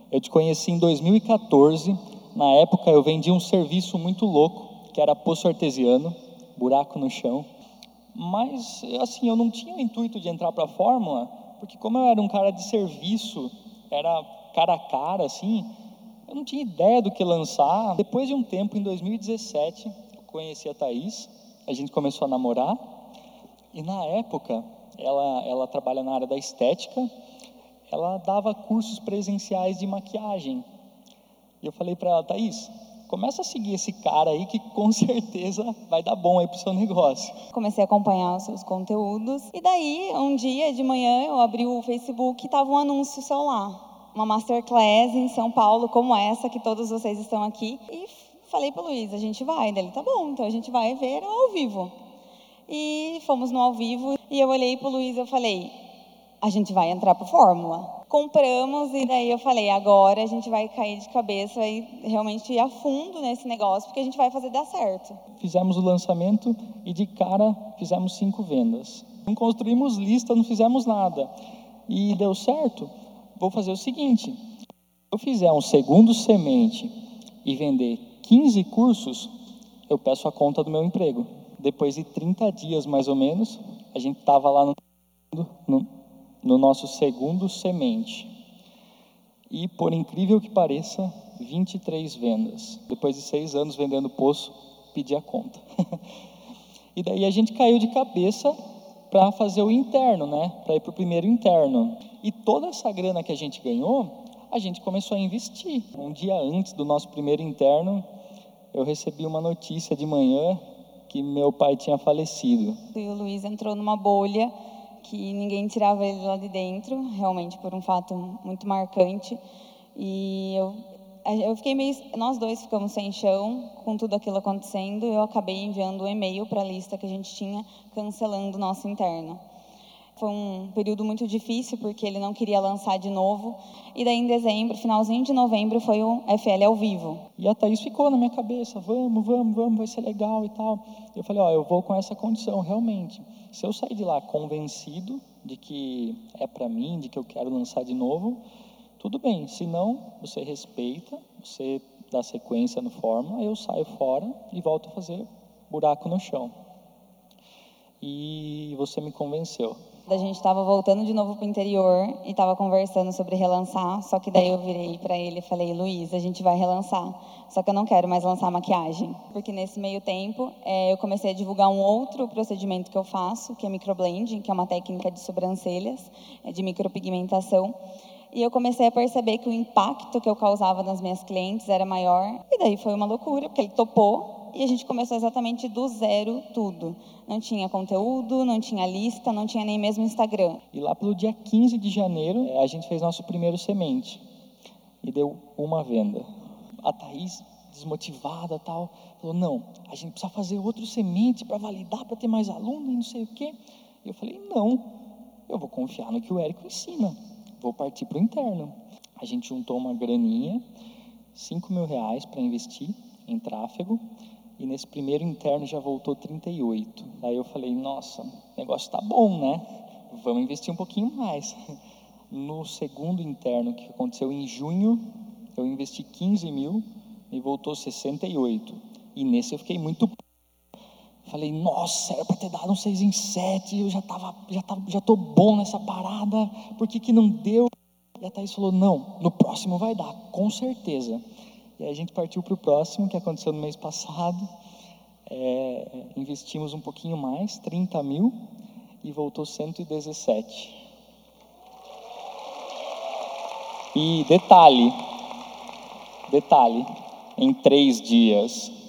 Eu te conheci em 2014. Na época eu vendi um serviço muito louco, que era poço artesiano, buraco no chão. Mas, assim, eu não tinha o intuito de entrar para a Fórmula, porque como eu era um cara de serviço, era cara a cara, assim, eu não tinha ideia do que lançar. Depois de um tempo, em 2017, eu conheci a Thaís, a gente começou a namorar, e na época, ela trabalha na área da estética, ela dava cursos presenciais de maquiagem. E eu falei para ela, Thaís, começa a seguir esse cara aí que com certeza vai dar bom aí pro seu negócio. Comecei a acompanhar os seus conteúdos. E daí, um dia de manhã, eu abri o Facebook e estava um anúncio seu lá. Uma masterclass em São Paulo, como essa, que todos vocês estão aqui. E falei para o Luiz, a gente vai. Ele, tá bom, então a gente vai ver ao vivo. E fomos no ao vivo. E eu olhei para o Luiz e eu falei, a gente vai entrar para Fórmula. Compramos e daí eu falei, agora a gente vai cair de cabeça e realmente ir a fundo nesse negócio, porque a gente vai fazer dar certo. Fizemos o lançamento e de cara fizemos 5 vendas. Não construímos lista, não fizemos nada. E deu certo. Vou fazer o seguinte, se eu fizer um segundo semente e vender 15 cursos, eu peço a conta do meu emprego. Depois de 30 dias mais ou menos, a gente estava lá no nosso segundo semente. E, por incrível que pareça, 23 vendas. Depois de 6 anos vendendo poço, pedi a conta. E daí a gente caiu de cabeça para fazer o interno, né? Para ir para o primeiro interno. E toda essa grana que a gente ganhou, a gente começou a investir. Um dia antes do nosso primeiro interno, eu recebi uma notícia de manhã que meu pai tinha falecido. E o Luiz entrou numa bolha que ninguém tirava ele lá de dentro, realmente por um fato muito marcante. E eu fiquei nós dois ficamos sem chão com tudo aquilo acontecendo. Eu acabei enviando um e-mail para a lista que a gente tinha, cancelando o nosso interno. Foi um período muito difícil, porque ele não queria lançar de novo. E daí, em dezembro, finalzinho de novembro, foi o FL ao vivo. E a Thaís ficou na minha cabeça, vamos, vai ser legal e tal. Eu falei, eu vou com essa condição, realmente. Se eu sair de lá convencido de que é para mim, de que eu quero lançar de novo, tudo bem. Se não, você respeita, você dá sequência no Fórmula, eu saio fora e volto a fazer buraco no chão. E você me convenceu. A gente estava voltando de novo para o interior e estava conversando sobre relançar, só que daí eu virei para ele e falei, Luiz, a gente vai relançar, só que eu não quero mais lançar maquiagem. Porque nesse meio tempo, eu comecei a divulgar um outro procedimento que eu faço, que é microblending, que é uma técnica de sobrancelhas, de micropigmentação. E eu comecei a perceber que o impacto que eu causava nas minhas clientes era maior. E daí foi uma loucura, porque ele topou. E a gente começou exatamente do zero tudo. Não tinha conteúdo, não tinha lista, não tinha nem mesmo Instagram. E lá pelo dia 15 de janeiro, a gente fez nosso primeiro semente. E deu uma venda. A Thaís, desmotivada e tal, falou, não, a gente precisa fazer outro semente para validar, para ter mais aluno e não sei o quê. E eu falei, não, eu vou confiar no que o Érico ensina. Vou partir para o interno. A gente juntou uma graninha, R$5.000 para investir em tráfego. E nesse primeiro interno já voltou 38. Aí eu falei, nossa, o negócio tá bom, né? Vamos investir um pouquinho mais. No segundo interno, que aconteceu em junho, eu investi 15 mil e voltou 68. E nesse eu fiquei muito... Falei, nossa, era para ter dado um 6 em 7, eu já tô bom nessa parada, por que não deu? E a Thaís falou, não, no próximo vai dar, com certeza. E aí a gente partiu para o próximo, que aconteceu no mês passado. Investimos um pouquinho mais, 30 mil, e voltou 117. E detalhe, em 3 dias.